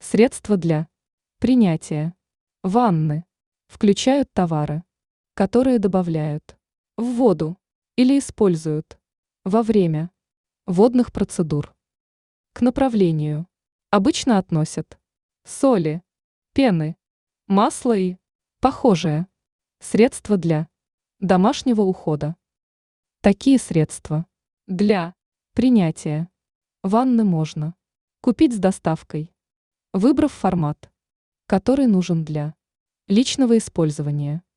Средства для принятия ванны включают товары, которые добавляют в воду или используют во время водных процедур. К направлению обычно относят соли, пены, масло и похожие средства для домашнего ухода. Такие средства для принятия ванны можно купить с доставкой, выбрав формат, который нужен для личного использования.